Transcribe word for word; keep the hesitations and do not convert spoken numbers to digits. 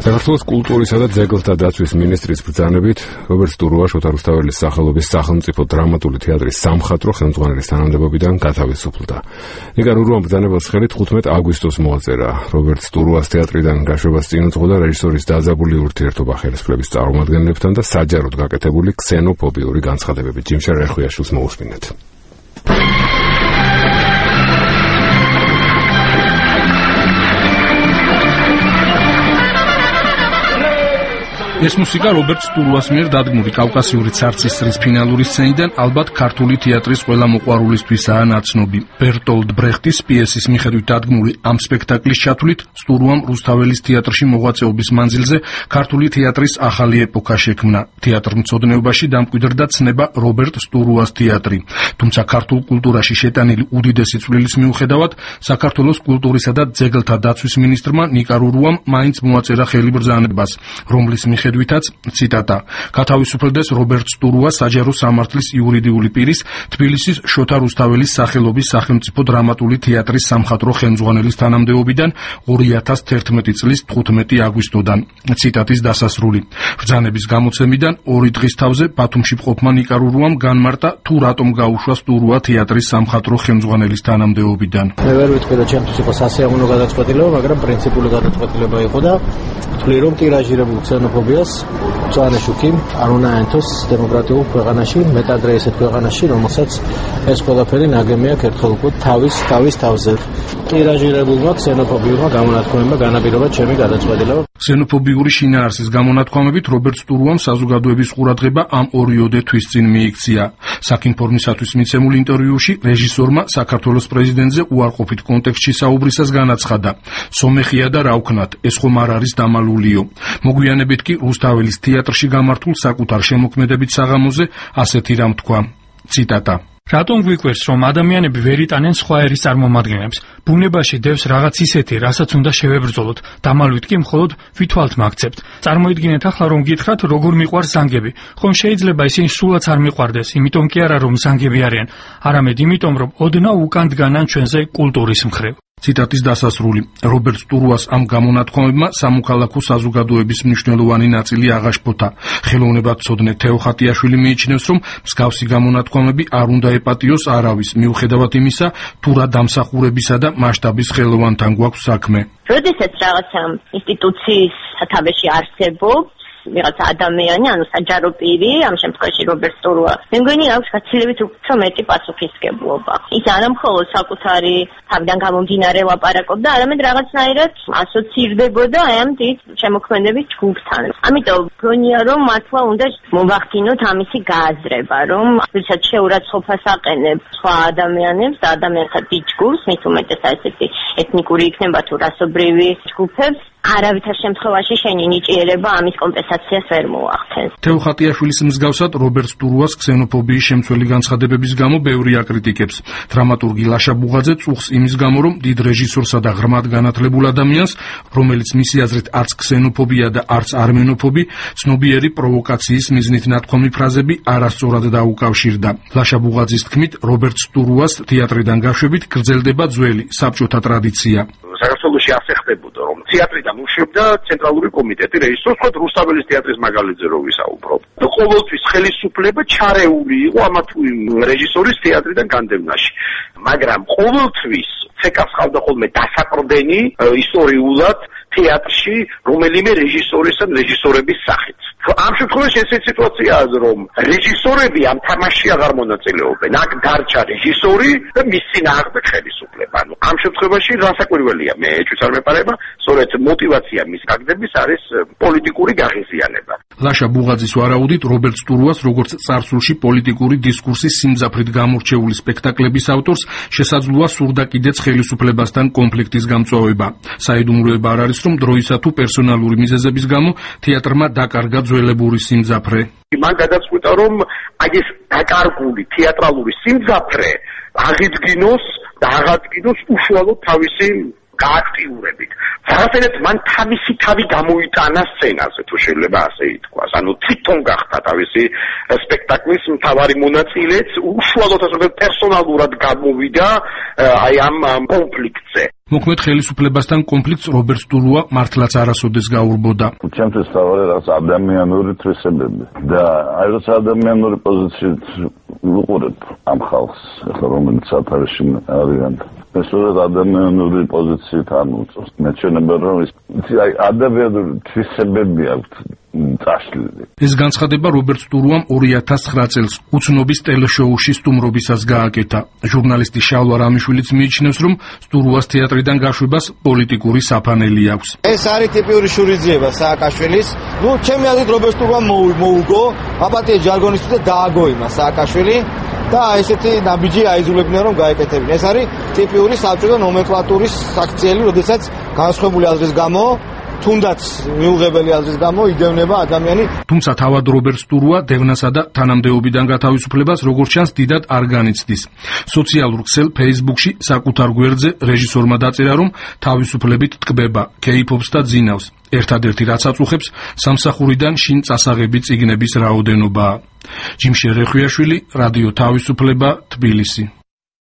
საქართველოს კულტურისა და ძეგლთა დაცვის მინისტრის ბრძანებით რობერტ სტურუა შოთა რუსთაველის სახელობის სახელმწიფო დრამატული თეატრის სამხატვრო ხელმძღვანელის თანამდებობიდან გათავისუფლდა. ნიკა რურუამ ბრძანებელს ხელით ხუთმეტ აგვისტოს მოაწერა. რობერტ სტურუას თეატრიდან გაშვებას წინ უძღოდა რეჟისორის დაძაბული ურთიერთობა ხელისუფლების წარმომადგენლებთან და საჯაროდ გაკეთებული ქსენოფობიური განცხადებები. ჯიმშარ ერხვიაშვილს მოусმინეთ. ეს მუსიკა რობერტ სტურუას მიერ დადგმული კავკასიური ცარცისრის ფინალური სცენიდან ალბათ ქართული თეატრის ყველა მოყვარულისთვისაა ნაცნობი. ბერტოლდ ბრეხტის პიესის მიხედვით დადგმული ამ სპექტაკლის ჩათვლით სტურუამ რუსთაველის თეატრში მოღვაწეობის მანძილზე ქართული თეატრის ახალი ეპოქა შექმნა. თეატრმცოდნეობაში დამკვიდრდა ცნება რობერტ სტურუას თეატრი. თუმცა ქართულ კულტურაში შეტანილი უდიდესი წვლილის მიუხედავად საქართველოს კულტურისა და ძეგლთა დაცვის მინისტრმა ნიკა რურუამ მაინც მოაწერა ხელი ბრძანებას, რომლის მიხედვითაც ციტატა გათავისუფლდეს რობერტ სტურუა საჯარო სამართლის იურიდიული პირის თბილისის შოთა რუსთაველის სახელობის სახელმწიფო დრამატული თეატრის სამხატვრო ხელმძღვანელის თანამდებობიდან ორი ათას თერთმეტი წლის თხუთმეტი აგვისტოდან. ციტატის დასასრული. ბრძანების გამოცემიდან ორი დღის თავზე ბათუმში მყოფმა ნიკა რურუამ განმარტა თუ რატომ გაუშვა სტურუა თეატრის სამხატვრო ხელმძღვანელის თანამდებობიდან. მე ვერ ვიტყვი რომ ჩემთვის იყო სასიამოვნო გადაწყვეტილება, მაგრამ პრინციპული გადაწყვეტილება იყო და ვთვლი რომ ტირაჟირებულ ქსენოფობიას მწვანე შუქი არ უნდა აენთოს დემოკრატიულ ქვეყანაში, მეტადრე ესეთ ქვეყანაში, რომელსაც ეს ყველაფერი ნაგებია ერთხელ უკვე თავის თავის თავზე. ტირაჟირებულმა ქსენოფობიურმა გამონათქვამებმა განაპირობა ჩემი გადაწყვეტილება. ქსენოფობიური შინაარსის გამონათქვამებით რობერტ სტურუამ საზოგადოების ყურადღება ამ ორიოდე თვის წინ მიიქცია. საქინფორმისათვის მიცემულ ინტერვიუში რეჟისორმა საქართველოს პრეზიდენტზე უარყოფით კონტექსტში საუბრისას განაცხადა: სომეხია და რა ვქნათ, ეს ხომ არ არის დამალულიო. მოგვიანებით კი რუსთაველის თეატრში გამართულ საკუთარ შემოქმედებით საღამოზე ასეთი რამ თქვა. ციტატა: რატომ გვიკვირს, რომ ადამიანები ვერ იტანენ სხვა ერის წარმომადგენლებს? ბუნებაში დევს რაღაც ისეთი, რასაც უნდა შევებრძოლოთ. დამალვით კი მხოლოდ ვითვალთ მაგცებთ. წარმოიდგინეთ ახლა, რომ გითხრათ, როგორ მიყვარს ზანგები. ხომ შეიძლება ისინი სულაც არ მიყვარდეს, იმიტომ კი არა, რომ ზანგები არიან, არამედ იმიტომ, რომ ოდნავ უკან დგანან ჩვენზე კულტურის მხრივ. ციტატის დასასრული. რობერტ სტურუას ამ გამონათქვამებმა სამოქალაქო საზოგადოების მნიშვნელოვანი ნაწილი აღაშფოთა. ხელოვნებათმცოდნე თეო ხატიაშვილი მიიჩნევს, რომ მსგავსი გამონათქვამები არ უნდა ეპატიოს არავის, მიუხედავად იმისა, თუ რა დამსახურებისა და მასშტაბის ხელოვანთან გვაქვს საქმე. როდესაც რაღაცა ინსტიტუციის სათავეში არსებობს ვიღაცა ადამიანი, ანუ საჯარო პირი, ამ შემთხვევაში რობერტ სტურუა, მე მგონი აქვს გაცილებით უფრო მეტი პასუხისმგებლობა. ის არა მხოლოდ საკუთარი თავიდან გამომდინარე ლაპარაკობდა, არამედ რაღაცნაირად ასოცირდებოდა აი ამ დიდ შემოქმედების ჯგუფთან. ამიტომ მგონია, რომ მართლა უნდა მოვახდინოთ ამისი გააზრება, რომ ვისაც შეურაცხყოფას აყენებ სხვა ადამიანებს და ადამიანთა დიდ ჯგუფს, მით უმეტესად ესეთი ეთნიკური იქნება თუ რასობრივი ჯგუფებს, არავითარ შემთხვევაში შენი ნიჭიერება ამის კომპენსაციას ვერ მოახდენს. თეო ხატიაშვილის მსგავსად რობერტ სტურუას ქსენოფობიის შემცველი განცხადებების გამო ბევრი აკრიტიკებს. დრამატურგი ლაშა ბუღაძე წუხს იმის გამო, რომ დიდ რეჟისორსა და ღრმად განათლებულ ადამიანს, რომელიც მისი აზრით არც ქსენოფობია და არც არმენოფობი, ცნობიერი პროვოკაციის მიზნით ნათქვამი ფრაზები არასწორად დაუკავშირდა. ლაშა ბუღაძის თქმით, რობერტ სტურუას თეატრიდან გაშვებით გრძელდება ძველი საბჭოთა ტრადიცია. საქართველოში ასე ხდებოდა, რომ თეატრიდან უშვებდა ცენტრალური კომიტეტი რეჟისორს, ხო რუსთაველის თეატრის მაგალითზე რო ვისაუბრობ. ყოველთვის ხელისუფლება ჩარეული იყო ამა თუ იმ რეჟისორის თეატრიდან განდევნაში. მაგრამ ყოველთვის ცეკას ხავდა ხოლმე დასაყრდენი ისტორიულად თეატრში რომელიმე რეჟისორის ან რეჟისორების სახით. ამ შემთხვევაში ესეთი სიტუაციაა, რომ რეჟისორები ამ თამაშში აღარ მონაწილეობენ. აქ დარჩა რეჟისორი და მის წინააღმდეგ ხელისუფლება. ანუ ამ შემთხვევაში რასაკვირველია, მე ეჭვიც არ მეპარება, სწორედ мотивация მის გაგდების არის პოლიტიკური გაღიზიანება. ლაშა ბუღაძის ვარაუდით რობერტ სტურუას როგორც წარსულში პოლიტიკური დისკურსის სიმძაფრით გამორჩეული სპექტაკლების ავტორს შესაძლოა სურდა კიდეც ხელისუფლებასთან კონფლიქტის გამწვავება. საიდუმლოება არ არის, რომ დროისა თუ პერსონალური მიზეზების გამო თეატრმა დაკარგა ძველებური სიმძაფრე. მან გადაწყვიტა, რომ აი ეს დაკარგული თეატრალური სიმძაფრე აღიდგინოს და აღადგინოს უშუალოდ თავისი გააქტიურებით. რაღაცნაირად მან თავისი თავი გამოიტანა სცენაზე, თუ შეიძლება ასე ითქვას. ანუ თვითონ გახდა თავისი სპექტაკლის მთავარი მონაწილეც, უშუალოდ ასე პერსონალურად გამოვიდა აი ამ კონფლიქტზე. მოქმედ ხელისუფლებასთან კონფლიქტს რობერტ სტურუა მართლაც არასოდეს გაურბოდა. ჩემთვის თავი რაღაც ადამიანური თვისებები და აი როცა ადამიანური პოზიციით ვუყურებ ამ ხალხს, ახლა რომელიც სათავეში არიან, ეს უბრალოდ ადამიანური პოზიციით ამოწევს. მე ჩვენება რომ ის აი ადამიანური თვისებები აქვს წაშლილი. ეს განცხადება რობერტ სტურუამ ორი ათას ცხრა წელს უცნობის ტელეშოუში სტუმრობისას გააკეთა. ჟურნალისტი შალვა რამიშვილიც მიიჩნევს, რომ სტურუას თეატრიდან გაშვებას პოლიტიკური საფანელი აქვს. ეს არის ტიპიური შურიძიება სააკაშვილის. ნუ ჩემი აზრით რობერტ სტურუამ მოუგო, აპატია ჯარგონისტი და დააგო იმას სააკაშვილი და ესეთი ნაბიჯი აიზულებდნენ რომ გაეკეთებინა. ეს არის ტიპიური საბჭოთა ნომენკლატურის საქციელი, როდესაც განსხვავებული აზრის გამო თუნდაც მიუღებელი აზრის გამო იდევნება ადამიანი. თუმცა თავად რობერტ სტურუა დევნასა და თანამდებობიდან გათავისუფლებას როგორც ჩანს დიდად არ განიცდის. სოციალურ ქსელ Facebook-ში საკუთარ გვერდზე რეჟისორმა დაწერა, რომ თავისუფლებით ტკბება, კეიფობს და ძინავს. ერთადერთი რაც აწუხებს, სამსახურიდან შინ წასაღები წიგნების რაოდენობაა. ჯიმშე რეხვიაშვილი, რადიო თავისუფლება, თბილისი.